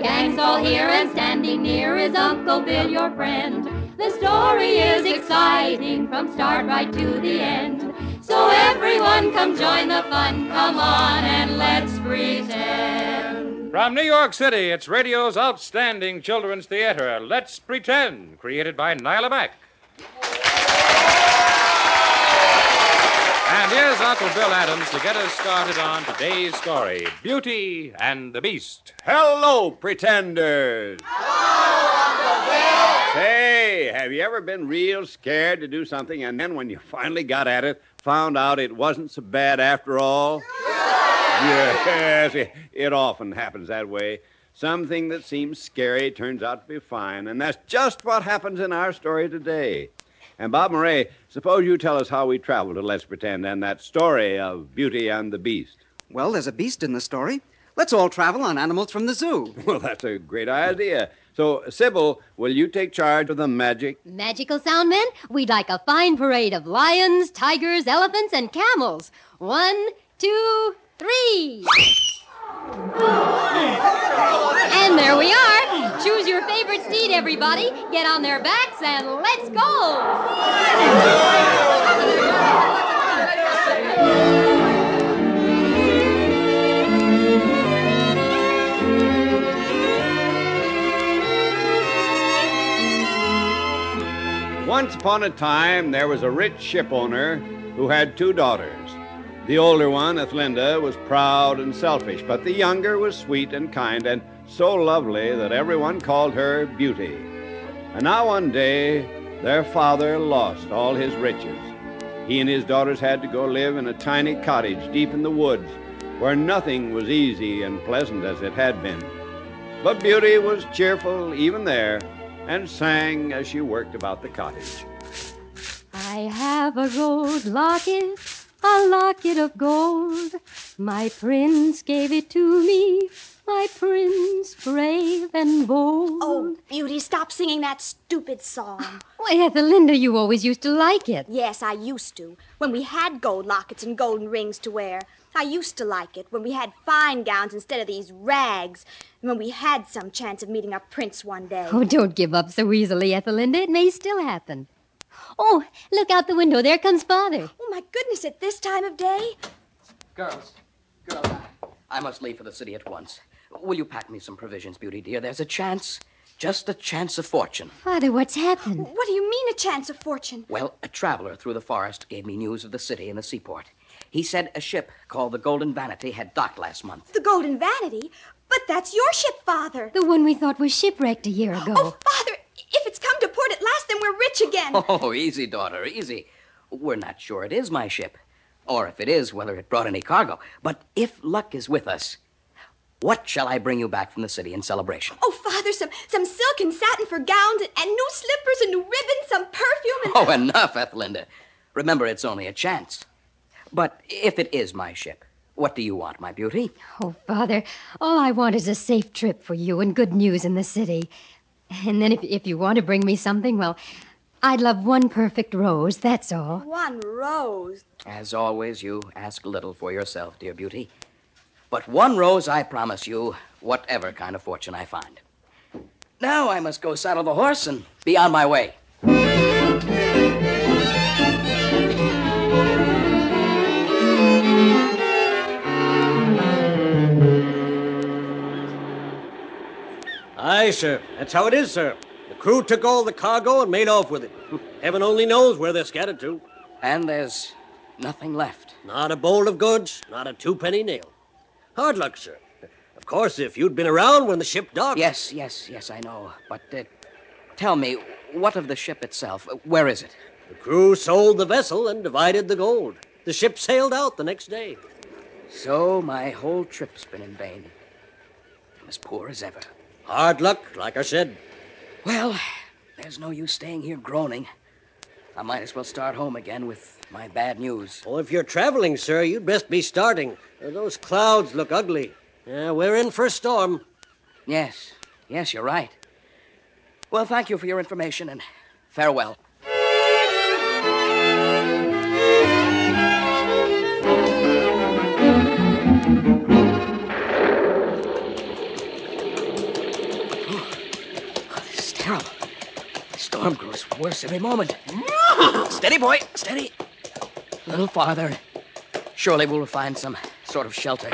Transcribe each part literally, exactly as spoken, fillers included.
gang's all here and standing near is Uncle Bill, your friend. The story is exciting from start right to the end. So everyone come join the fun. Come on and let's pretend. From New York City, it's radio's outstanding children's theater, Let's Pretend, created by Nyla Mack. And here's Uncle Bill Adams to get us started on today's story, Beauty and the Beast. Hello, pretenders. Hello, Uncle Bill. Say, have you ever been real scared to do something and then when you finally got at it, found out it wasn't so bad after all? Yes, it, it often happens that way. Something that seems scary turns out to be fine, and that's just what happens in our story today. And Bob Murray, suppose you tell us how we traveled to Let's Pretend and that story of Beauty and the Beast. Well, there's a beast in the story. Let's all travel on animals from the zoo. Well, that's a great idea. So, Sybil, will you take charge of the magic? Magical sound men, we'd like a fine parade of lions, tigers, elephants, and camels. One, two, three. And there we are. Choose your favorite steed, everybody. Get on their backs and let's go. Once upon a time, there was a rich ship owner who had two daughters. The older one, Ethelinda, was proud and selfish, but the younger was sweet and kind and so lovely that everyone called her Beauty. And now one day, their father lost all his riches. He and his daughters had to go live in a tiny cottage deep in the woods where nothing was easy and pleasant as it had been. But Beauty was cheerful even there and sang as she worked about the cottage. I have a gold locket, a locket of gold. My prince gave it to me, my prince brave and bold. Oh, Beauty, stop singing that stupid song. Why, Ethelinda, you always used to like it. Yes, I used to. When we had gold lockets and golden rings to wear. I used to like it. When we had fine gowns instead of these rags. And when we had some chance of meeting our prince one day. Oh, don't give up so easily, Ethelinda. It may still happen. Oh, look out the window. There comes Father. Oh, my goodness, at this time of day? Girls, girls, I, I must leave for the city at once. Will you pack me some provisions, Beauty, dear? There's a chance, just a chance of fortune. Father, what's happened? What do you mean, a chance of fortune? Well, a traveler through the forest gave me news of the city and the seaport. He said a ship called the Golden Vanity had docked last month. The Golden Vanity? But that's your ship, Father. The one we thought was shipwrecked a year ago. Oh, Father, if it's come to port at last, then we're rich again. Oh, easy, daughter, easy. We're not sure it is my ship. Or if it is, whether it brought any cargo. But if luck is with us, what shall I bring you back from the city in celebration? Oh, Father, some, some silk and satin for gowns and, and new slippers and new ribbons, some perfume and... Oh, enough, Ethelinda. Remember, it's only a chance. But if it is my ship, what do you want, my beauty? Oh, Father, all I want is a safe trip for you and good news in the city. And then if, if you want to bring me something, well, I'd love one perfect rose, that's all. One rose? As always, you ask little for yourself, dear beauty. But one rose I promise you, whatever kind of fortune I find. Now I must go saddle the horse and be on my way. Aye, sir. That's how it is, sir. The crew took all the cargo and made off with it. Heaven only knows where they're scattered to. And there's nothing left. Not a bowl of goods, not a two-penny nail. Hard luck, sir. Of course, if you'd been around when the ship docked... Yes, yes, yes, I know. But uh, tell me, what of the ship itself? Where is it? The crew sold the vessel and divided the gold. The ship sailed out the next day. So my whole trip's been in vain. I'm as poor as ever. Hard luck, like I said. Well, there's no use staying here groaning. I might as well start home again with my bad news. Oh, if you're traveling, sir, you'd best be starting. Uh, those clouds look ugly. Yeah, we're in for a storm. Yes, yes, you're right. Well, thank you for your information, and farewell. terrible. The storm grows worse every moment. Steady, boy, steady. A little farther. Surely we'll find some sort of shelter.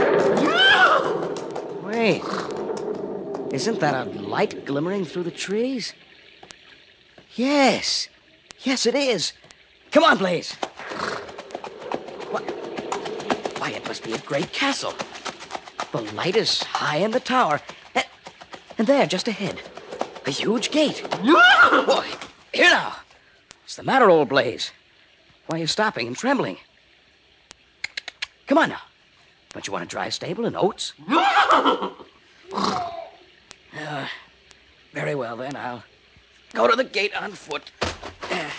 Wait. Isn't that a light glimmering through the trees? Yes. Yes, it is. Come on, Blaze. What? Why, it must be a great castle. The light is high in the tower. And, and there, just ahead, a huge gate. Boy, here now. What's the matter, old Blaze? Why are you stopping and trembling? Come on now. Don't you want a dry stable and oats? Uh, very well, then. I'll go to the gate on foot. Uh,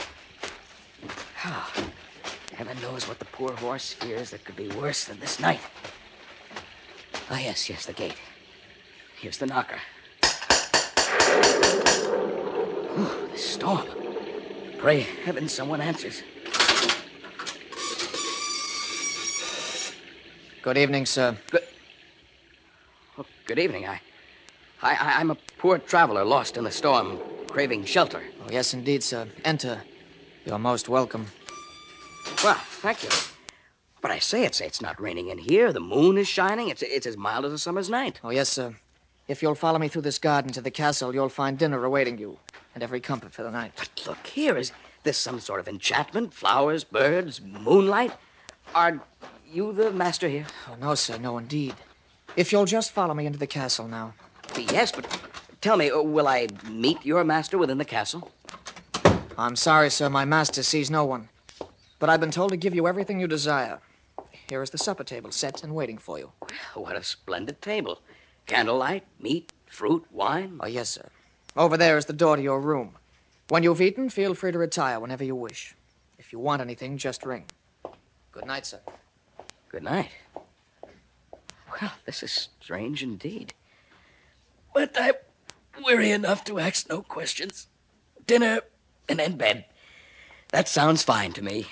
oh, heaven knows what the poor horse fears that could be worse than this night. Ah, yes, yes, the gate. Here's the knocker. Ooh, the storm. Pray heaven someone answers. Good evening, sir. Good, oh, good evening. I, I, I'm a poor traveler lost in the storm, craving shelter. Oh, yes, indeed, sir. Enter. You're most welcome. Well, thank you. But I say, it's it's not raining in here. The moon is shining. It's it's as mild as a summer's night. Oh, yes, sir. If you'll follow me through this garden to the castle, you'll find dinner awaiting you, and every comfort for the night. But look here, is this some sort of enchantment? Flowers, birds, moonlight? Are you the master here? Oh, no, sir, no, indeed. If you'll just follow me into the castle now. Yes, but tell me, uh, will I meet your master within the castle? I'm sorry, sir, my master sees no one. But I've been told to give you everything you desire. Here is the supper table set and waiting for you. Well, what a splendid table. Candlelight, meat, fruit, wine. Oh, yes, sir. Over there is the door to your room. When you've eaten, feel free to retire whenever you wish. If you want anything, just ring. Good night, sir. Good night. Well, this is strange indeed. But I'm weary enough to ask no questions. Dinner and then bed. That sounds fine to me.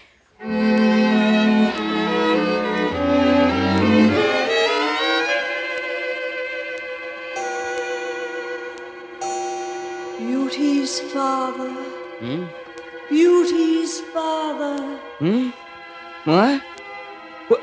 Beauty's father. Hmm? Beauty's father. Hmm? What? What?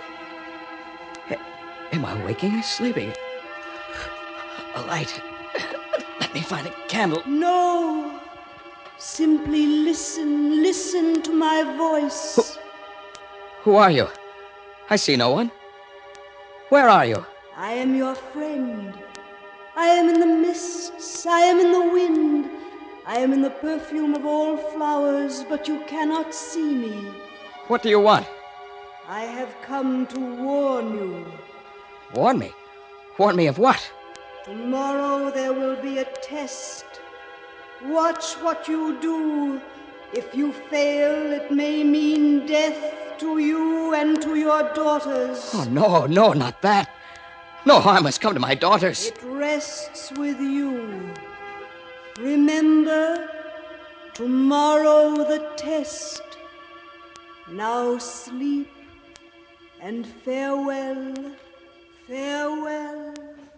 Am I waking or sleeping? A light. Let me find a candle. No. Simply listen. Listen to my voice. Who, who are you? I see no one. Where are you? I am your friend. I am in the mists. I am in the wind. I am in the perfume of all flowers, but you cannot see me. What do you want? I have come to warn you. Warn me? Warn me of what? Tomorrow there will be a test. Watch what you do. If you fail, it may mean death to you and to your daughters. Oh, no, no, not that. No harm has come to my daughters. It rests with you. Remember, tomorrow the test. Now sleep and farewell, farewell.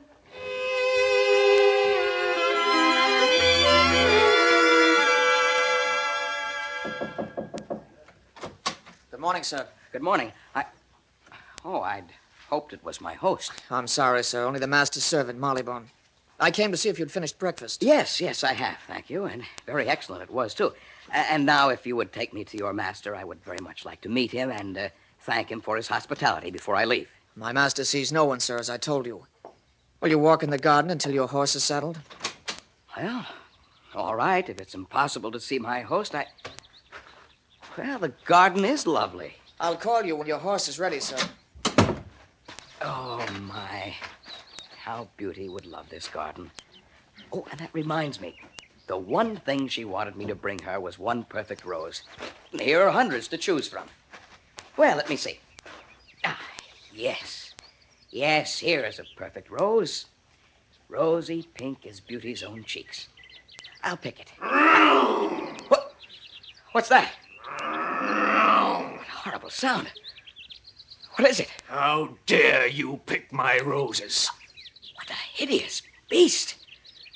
Good morning, sir. Good morning. I... Oh, I'd hoped it was my host. I'm sorry, sir. Only the master's servant, Mollybone. I came to see if you'd finished breakfast. Yes, yes, I have, thank you. And very excellent it was, too. A- and now, if you would take me to your master, I would very much like to meet him and uh, thank him for his hospitality before I leave. My master sees no one, sir, as I told you. Will you walk in the garden until your horse is saddled? Well, all right. If it's impossible to see my host, I... Well, the garden is lovely. I'll call you when your horse is ready, sir. Oh, my. How Beauty would love this garden. Oh, and that reminds me. The one thing she wanted me to bring her was one perfect rose. And here are hundreds to choose from. Well, let me see. Ah, yes. Yes, here is a perfect rose. Rosy pink as Beauty's own cheeks. I'll pick it. What? What's that? What a horrible sound. What is it? How dare you pick my roses? What a hideous beast.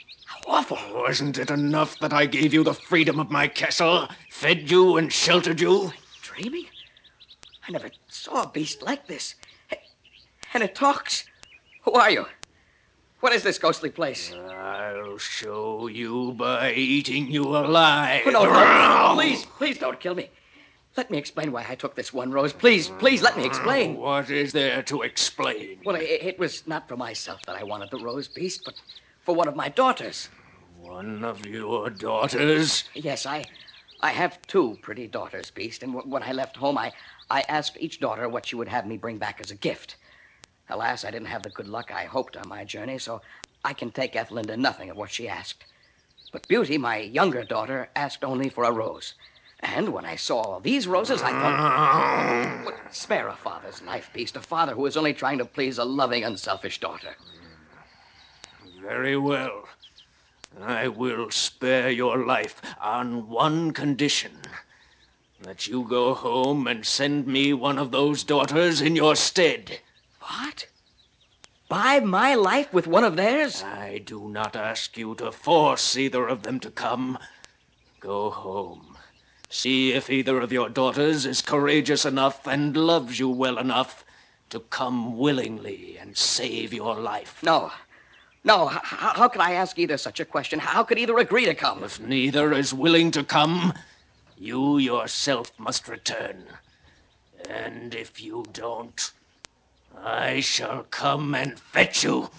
awful. Wasn't it enough that I gave you the freedom of my castle, fed you and sheltered you? Dreaming? I never saw a beast like this. And it talks. Who are you? What is this ghostly place? I'll show you by eating you alive. Oh, no, no, please, please don't kill me. Let me explain why I took this one rose. Please, please let me explain. What is there to explain? Well, it, it was not for myself that I wanted the rose beast, but for one of my daughters. One of your daughters? Yes, I I have two pretty daughters, Beast, and w- when I left home, I, I asked each daughter what she would have me bring back as a gift. Alas, I didn't have the good luck I hoped on my journey, so I can take Ethelinda nothing of what she asked. But Beauty, my younger daughter, asked only for a rose. And when I saw all these roses, I thought, well, spare a father's life, Beast, a father who is only trying to please a loving, unselfish daughter. Very well. I will spare your life on one condition. That you go home and send me one of those daughters in your stead. What? Buy my life with one of theirs? I do not ask you to force either of them to come. Go home. See if either of your daughters is courageous enough and loves you well enough to come willingly and save your life. No. No, h- how could I ask either such a question? How could either agree to come? If neither is willing to come, you yourself must return. And if you don't, I shall come and fetch you.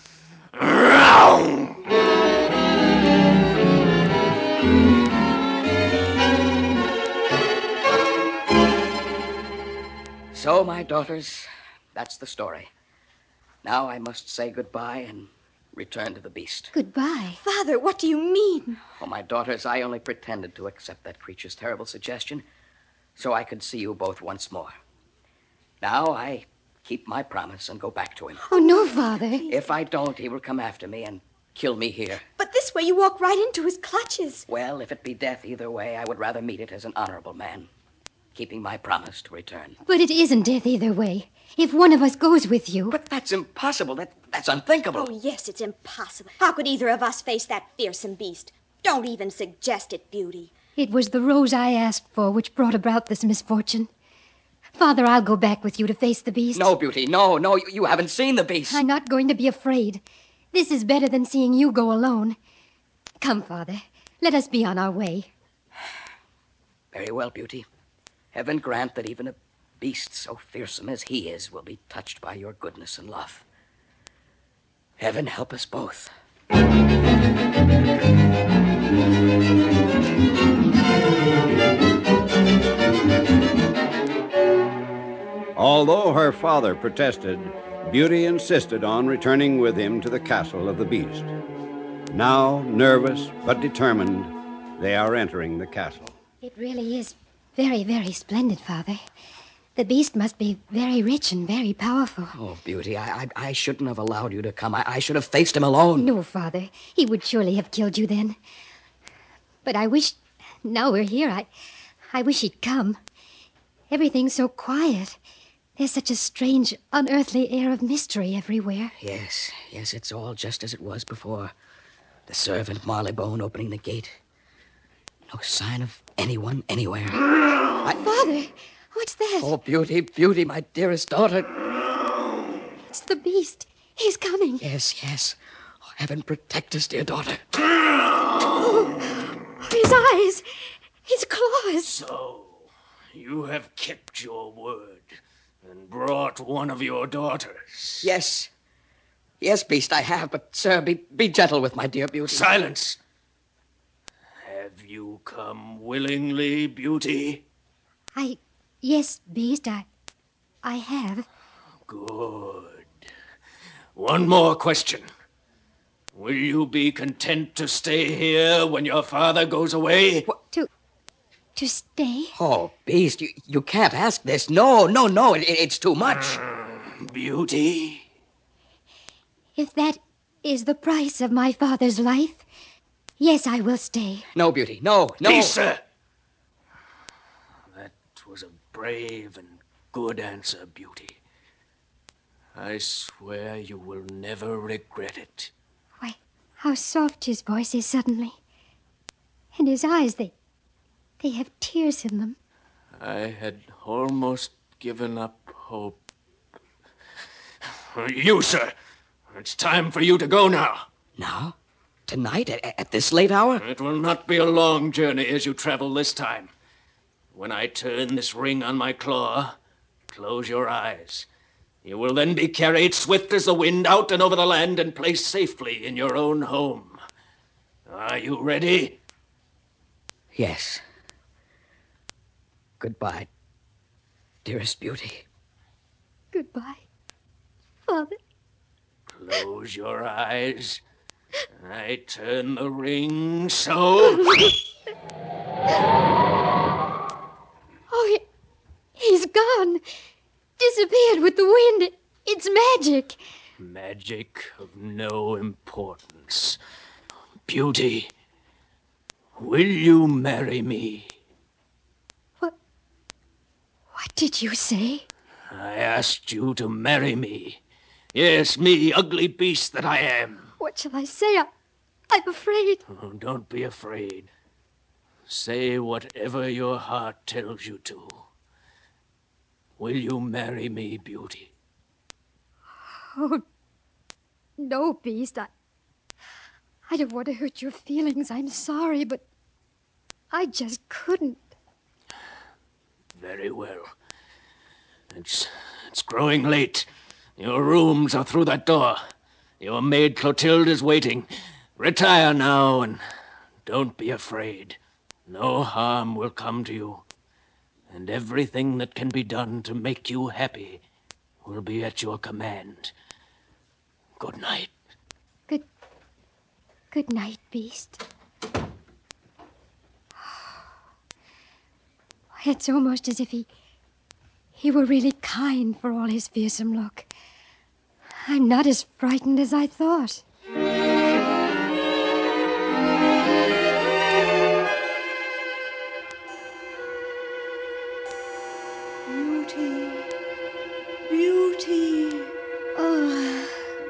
So, my daughters, that's the story. Now I must say goodbye and return to the beast. Goodbye. Father, what do you mean? Oh, my daughters, I only pretended to accept that creature's terrible suggestion so I could see you both once more. Now I keep my promise and go back to him. Oh, no, Father. If I don't, he will come after me and kill me here. But this way you walk right into his clutches. Well, if it be death either way, I would rather meet it as an honorable man, keeping my promise to return. But it isn't death either way. If one of us goes with you... But that's impossible. That, that's unthinkable. Oh, yes, it's impossible. How could either of us face that fearsome beast? Don't even suggest it, Beauty. It was the rose I asked for which brought about this misfortune. Father, I'll go back with you to face the beast. No, Beauty, no, no, you, you haven't seen the beast. I'm not going to be afraid. This is better than seeing you go alone. Come, Father, let us be on our way. Very well, Beauty. Heaven grant that even a beast so fearsome as he is will be touched by your goodness and love. Heaven help us both. Although her father protested, Beauty insisted on returning with him to the castle of the beast. Now, nervous but determined, they are entering the castle. It really is very, very splendid, Father. The beast must be very rich and very powerful. Oh, Beauty, I, I, I shouldn't have allowed you to come. I, I should have faced him alone. No, Father. He would surely have killed you then. But I wish, now we're here, I, I wish he'd come. Everything's so quiet. There's such a strange, unearthly air of mystery everywhere. Yes, yes, it's all just as it was before. The servant Marleybone opening the gate. No sign of anyone anywhere. I... Father, what's that? Oh, Beauty, Beauty, my dearest daughter. It's the beast. He's coming. Yes, yes. Oh, heaven protect us, dear daughter. Oh, his eyes. His claws. So, you have kept your word and brought one of your daughters. Yes. Yes, Beast, I have, but, sir, be, be gentle with my dear Beauty. Silence! Have you come willingly, Beauty? I... Yes, Beast, I... I have. Good. One more question. Will you be content to stay here when your father goes away? What? To... to stay? Oh, Beast, you, you can't ask this. No, no, no, it, it's too much. Mm, Beauty? If that is the price of my father's life, yes, I will stay. No, Beauty, no, no. Peace, sir. That was a brave and good answer, Beauty. I swear you will never regret it. Why, How soft his voice is suddenly. And his eyes, they... they have tears in them. I had almost given up hope. You, sir. It's time for you to go now. Now? Tonight? At, at this late hour? It will not be a long journey as you travel this time. When I turn this ring on my claw, close your eyes. You will then be carried swift as the wind out and over the land and placed safely in your own home. Are you ready? Yes. Goodbye, dearest Beauty. Goodbye, Father. Close your eyes. I turn the ring so. Oh, he, he's gone. Disappeared with the wind. It's magic. Magic of no importance. Beauty, will you marry me? What? What did you say? I asked you to marry me. Yes, me, ugly beast that I am. What shall I say? I, I'm afraid. Oh, don't be afraid. Say whatever your heart tells you to. Will you marry me, Beauty? Oh, no, Beast. I, I don't want to hurt your feelings. I'm sorry, but I just couldn't. Very well. It's, it's growing late. Your rooms are through that door. Your maid Clotilde is waiting. Retire now and don't be afraid. No harm will come to you. And everything that can be done to make you happy will be at your command. Good night. Good... Good night, Beast. It's almost as if he... he were really kind for all his fearsome look. I'm not as frightened as I thought. Beauty, Beauty. Oh,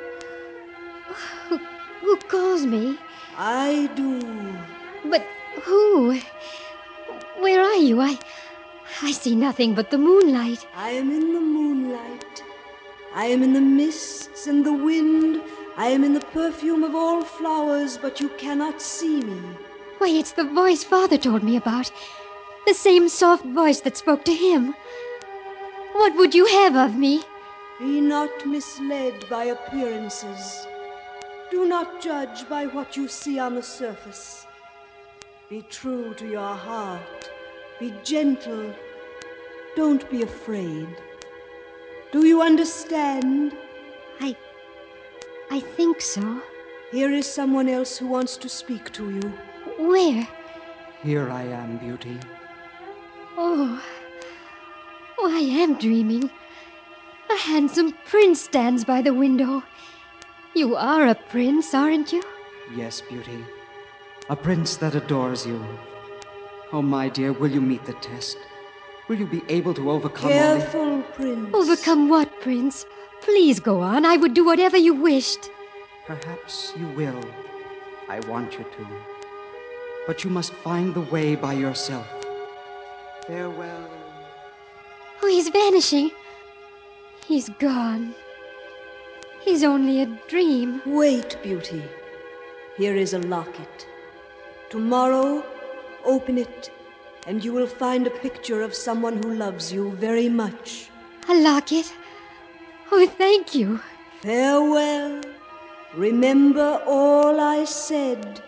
who, who calls me? I do. But who? Where are you? I, I see nothing but the moonlight. I am in the moonlight. I am in the mists and the wind. I am in the perfume of all flowers, but you cannot see me. Why, it's the voice Father told me about. The same soft voice that spoke to him. What would you have of me? Be not misled by appearances. Do not judge by what you see on the surface. Be true to your heart. Be gentle. Don't be afraid. Do you understand? I... I think so. Here is someone else who wants to speak to you. Where? Here I am, Beauty. Oh... Oh, I am dreaming. A handsome prince stands by the window. You are a prince, aren't you? Yes, Beauty. A prince that adores you. Oh, my dear, will you meet the test? Will you be able to overcome Careful, all the... Prince. Overcome what, Prince? Please go on. I would do whatever you wished. Perhaps you will. I want you to. But you must find the way by yourself. Farewell. Oh, he's vanishing. He's gone. He's only a dream. Wait, Beauty. Here is a locket. Tomorrow, open it, and you will find a picture of someone who loves you very much. A locket? Oh, thank you. Farewell. Remember all I said.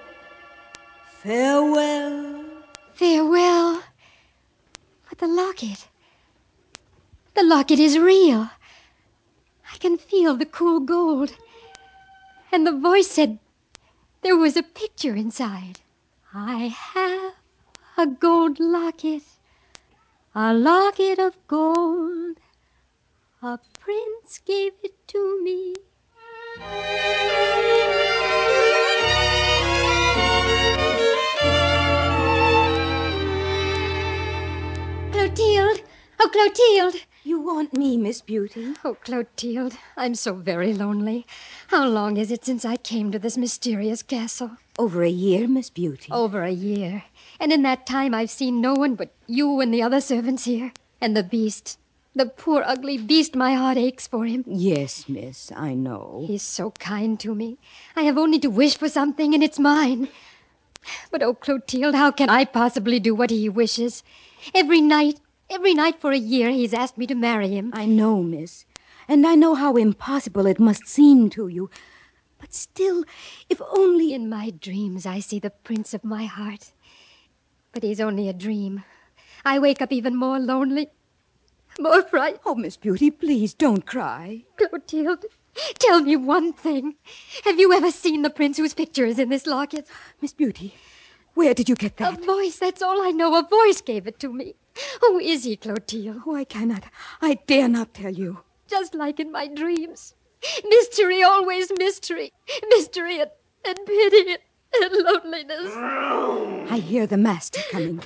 Farewell. Farewell. But the locket... The locket is real. I can feel the cool gold. And the voice said there was a picture inside. I have a gold locket, a locket of gold. A prince gave it to me. Clotilde! Oh, Clotilde! You want me, Miss Beauty? Oh, Clotilde, I'm so very lonely. How long is it since I came to this mysterious castle? Over a year, Miss Beauty. Over a year. And in that time I've seen no one but you and the other servants here. And the beast. The poor, ugly beast. My heart aches for him. Yes, miss, I know. He's so kind to me. I have only to wish for something and it's mine. But, oh, Clotilde, how can I possibly do what he wishes? Every night, every night for a year he's asked me to marry him. I know, miss. And I know how impossible it must seem to you. But still, if only... In my dreams I see the prince of my heart. But he's only a dream. I wake up even more lonely, more frightened. Oh, Miss Beauty, please don't cry. Clotilde, tell me one thing. Have you ever seen the prince whose picture is in this locket? Miss Beauty, where did you get that? A voice, that's all I know. A voice gave it to me. Who is he, Clotilde? Oh, I cannot. I dare not tell you. Just like in my dreams. Mystery, always mystery. Mystery and, and pity and loneliness. I hear the master coming.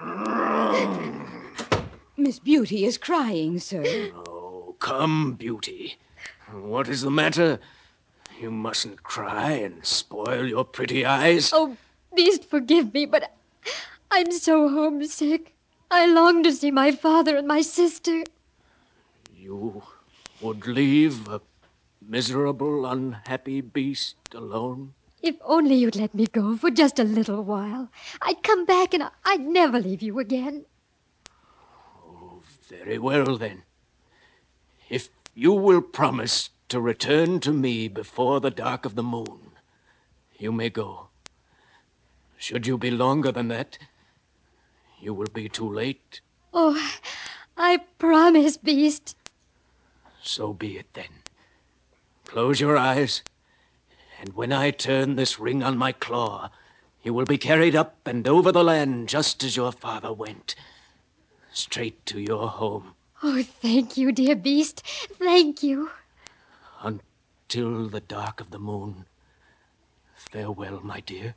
Miss Beauty is crying, sir. Oh, come, Beauty. What is the matter? You mustn't cry and spoil your pretty eyes. Oh, Beast, forgive me, but I'm so homesick. I long to see my father and my sister. You would leave a miserable, unhappy beast alone? If only you'd let me go for just a little while. I'd come back and I'd never leave you again. Oh, very well, then. If you will promise to return to me before the dark of the moon, you may go. Should you be longer than that, you will be too late. Oh, I promise, Beast. So be it, then. Close your eyes, and when I turn this ring on my claw, you will be carried up and over the land just as your father went, straight to your home. Oh, thank you, dear Beast. Thank you. Until the dark of the moon. Farewell, my dear.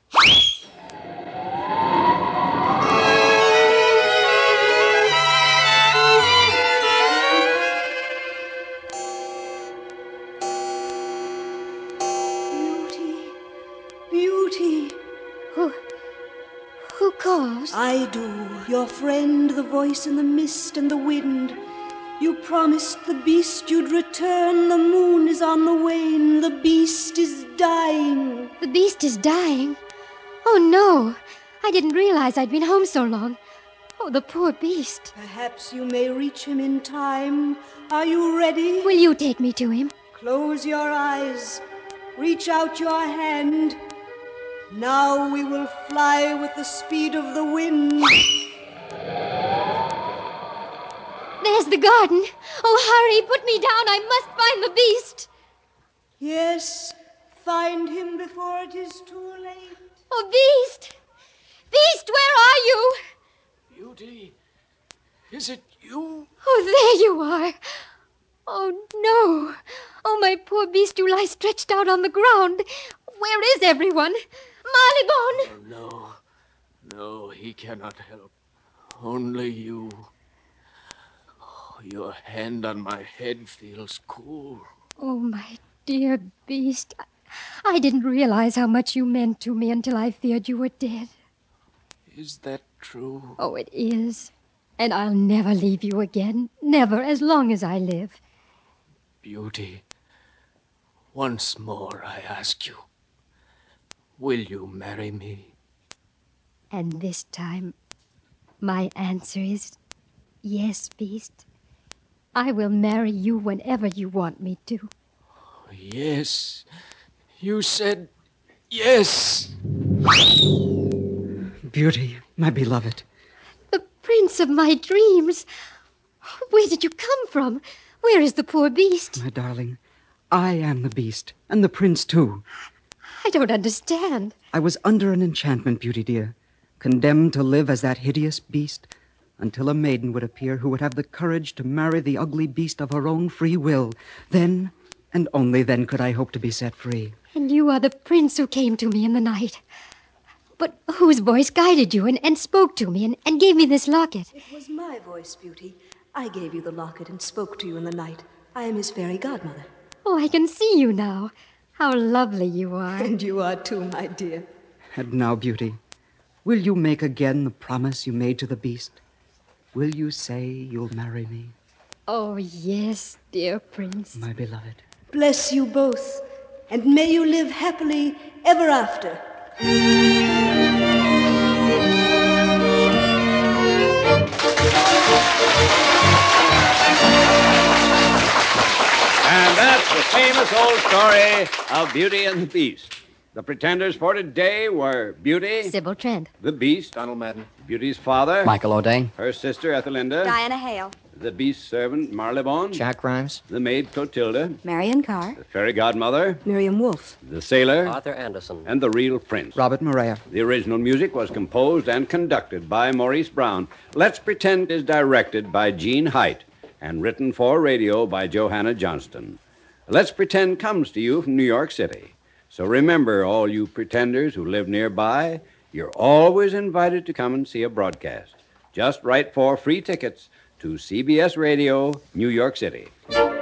Beauty. Who... who calls? I do, your friend, the voice in the mist and the wind. You promised the beast you'd return. The moon is on the wane. The beast is dying. The beast is dying? Oh, no. I didn't realize I'd been home so long. Oh, the poor beast. Perhaps you may reach him in time. Are you ready? Will you take me to him? Close your eyes. Reach out your hand. Now we will fly with the speed of the wind. There's the garden. Oh, hurry, put me down. I must find the beast. Yes, find him before it is too late. Oh, Beast! Beast, where are you? Beauty, is it you? Oh, there you are. Oh, no. Oh, my poor Beast, you lie stretched out on the ground. Where is everyone? Marleyborn! Oh, no. No, he cannot help. Only you. Oh, your hand on my head feels cool. Oh, my dear Beast. I didn't realize how much you meant to me until I feared you were dead. Is that true? Oh, it is. And I'll never leave you again. Never, as long as I live. Beauty, once more I ask you, will you marry me? And this time, my answer is yes, Beast. I will marry you whenever you want me to. Yes. You said yes. Beauty, my beloved. The prince of my dreams. Where did you come from? Where is the poor beast? My darling, I am the beast, and the prince, too. I don't understand. I was under an enchantment, Beauty dear, condemned to live as that hideous beast until a maiden would appear who would have the courage to marry the ugly beast of her own free will. Then, and only then, could I hope to be set free. And you are the prince who came to me in the night. But whose voice guided you and, and spoke to me and, and gave me this locket? It was my voice, Beauty. I gave you the locket and spoke to you in the night. I am his fairy godmother. Oh, I can see you now. How lovely you are. And you are too, my dear. And now, Beauty, will you make again the promise you made to the beast? Will you say you'll marry me? Oh, yes, dear Prince. My beloved. Bless you both, and may you live happily ever after. And that's the famous old story of Beauty and the Beast. The pretenders for today were Beauty, Sybil Trent, the Beast, Donald Madden, Beauty's father, Michael O'Day, her sister Ethelinda, Diana Hale, the Beast's servant Marlebone, Jack Grimes, the maid Clotilda, Marion Carr, the fairy godmother, Miriam Wolfe, the sailor, Arthur Anderson, and the real prince. Robert Morea. The original music was composed and conducted by Maurice Brown. Let's Pretend is directed by Gene Height and written for radio by Johanna Johnston. Let's Pretend comes to you from New York City. So remember, all you pretenders who live nearby, you're always invited to come and see a broadcast. Just write for free tickets to C B S Radio, New York City.